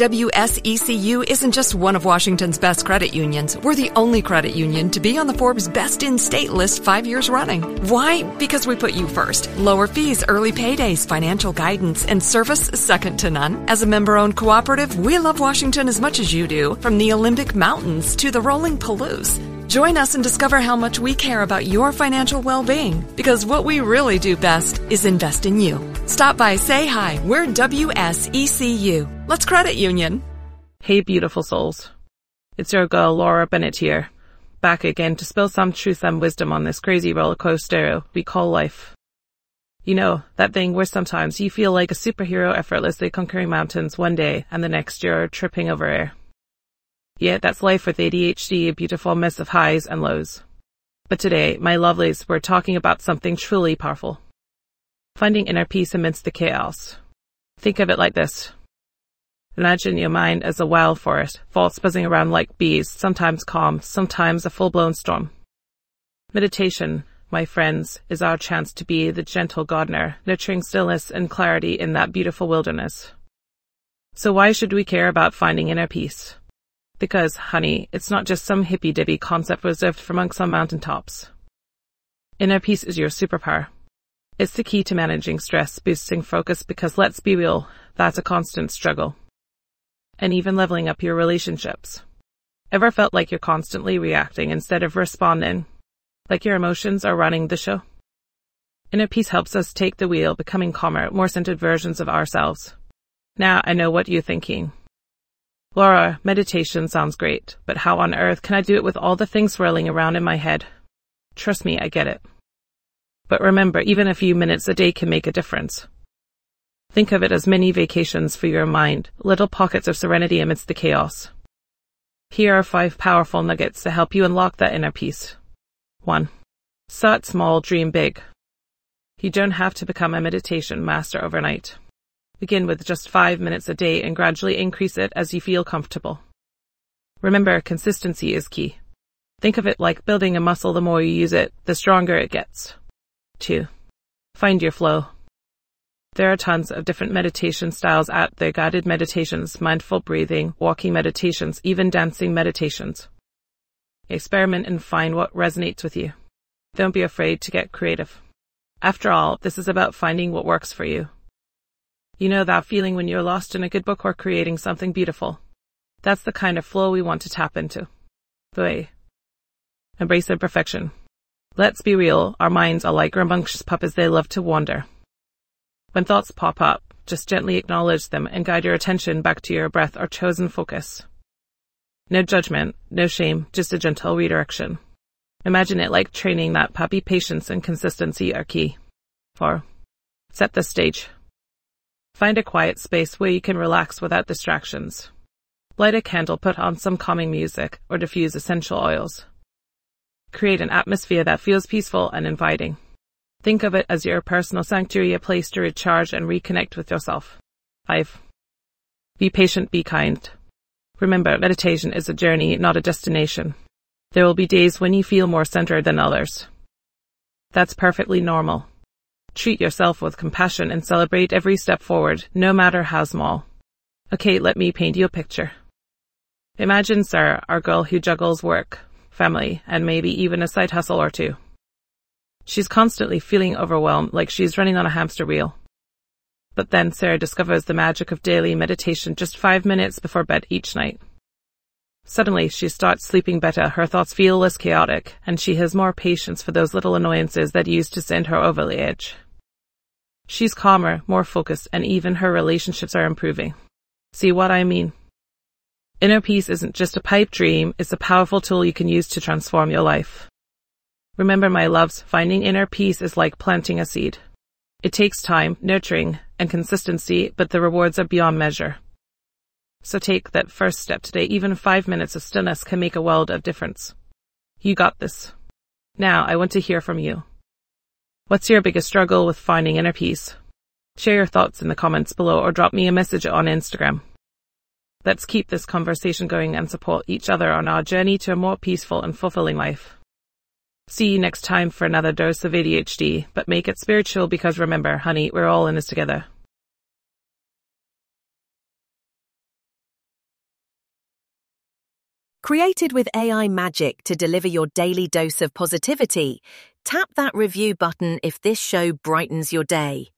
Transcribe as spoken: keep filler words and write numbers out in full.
W S E C U isn't just one of Washington's best credit unions. We're the only credit union to be on the Forbes Best in State list five years running. Why? Because we put you first. Lower fees, early paydays, financial guidance, and service second to none. As a member-owned cooperative, we love Washington as much as you do, from the Olympic Mountains to the rolling Palouse. Join us and discover how much we care about your financial well-being, because what we really do best is invest in you. Stop by, say hi. We're W S E C U. Let's credit union. Hey, beautiful souls. It's your girl, Laura Bennett here, back again to spill some truth and wisdom on this crazy roller coaster we call life. You know, that thing where sometimes you feel like a superhero effortlessly conquering mountains one day and the next you're tripping over air. Yeah, that's life with A D H D, a beautiful mess of highs and lows. But today, my lovelies, we're talking about something truly powerful. Finding inner peace amidst the chaos. Think of it like this. Imagine your mind as a wild forest, thoughts buzzing around like bees, sometimes calm, sometimes a full-blown storm. Meditation, my friends, is our chance to be the gentle gardener, nurturing stillness and clarity in that beautiful wilderness. So why should we care about finding inner peace? Because, honey, it's not just some hippy-dippy concept reserved for monks on mountaintops. Inner peace is your superpower. It's the key to managing stress, boosting focus, because let's be real, that's a constant struggle. And even leveling up your relationships. Ever felt like you're constantly reacting instead of responding? Like your emotions are running the show? Inner peace helps us take the wheel, becoming calmer, more centered versions of ourselves. Now I know what you're thinking. Laura, meditation sounds great, but how on earth can I do it with all the things swirling around in my head? Trust me, I get it. But remember, even a few minutes a day can make a difference. Think of it as mini vacations for your mind, little pockets of serenity amidst the chaos. Here are five powerful nuggets to help you unlock that inner peace. One. Start small, dream big. You don't have to become a meditation master overnight. Begin with just five minutes a day and gradually increase it as you feel comfortable. Remember, consistency is key. Think of it like building a muscle. The more you use it, the stronger it gets. Two. Find your flow. There are tons of different meditation styles out there: guided meditations, mindful breathing, walking meditations, even dancing meditations. Experiment and find what resonates with you. Don't be afraid to get creative. After all, this is about finding what works for you. You know that feeling when you're lost in a good book or creating something beautiful? That's the kind of flow we want to tap into. Three. Embrace imperfection. Let's be real, our minds are like rambunctious puppies, they love to wander. When thoughts pop up, just gently acknowledge them and guide your attention back to your breath or chosen focus. No judgment, no shame, just a gentle redirection. Imagine it like training that puppy. Patience and consistency are key. Four. Set the stage. Find a quiet space where you can relax without distractions. Light a candle, put on some calming music, or diffuse essential oils. Create an atmosphere that feels peaceful and inviting. Think of it as your personal sanctuary, a place to recharge and reconnect with yourself. Five. Be patient, be kind. Remember, meditation is a journey, not a destination. There will be days when you feel more centered than others. That's perfectly normal. Treat yourself with compassion and celebrate every step forward, no matter how small. Okay, let me paint you a picture. Imagine Sarah, our girl who juggles work, family, and maybe even a side hustle or two. She's constantly feeling overwhelmed, like she's running on a hamster wheel. But then Sarah discovers the magic of daily meditation just five minutes before bed each night. Suddenly, she starts sleeping better, her thoughts feel less chaotic, and she has more patience for those little annoyances that used to send her over the edge. She's calmer, more focused, and even her relationships are improving. See what I mean? Inner peace isn't just a pipe dream, it's a powerful tool you can use to transform your life. Remember, my loves, finding inner peace is like planting a seed. It takes time, nurturing, and consistency, but the rewards are beyond measure. So take that first step today. Even five minutes of stillness can make a world of difference. You got this. Now, I want to hear from you. What's your biggest struggle with finding inner peace? Share your thoughts in the comments below or drop me a message on Instagram. Let's keep this conversation going and support each other on our journey to a more peaceful and fulfilling life. See you next time for another dose of A D H D, but make it spiritual, because remember, honey, we're all in this together. Created with A I magic to deliver your daily dose of positivity, tap that review button if this show brightens your day.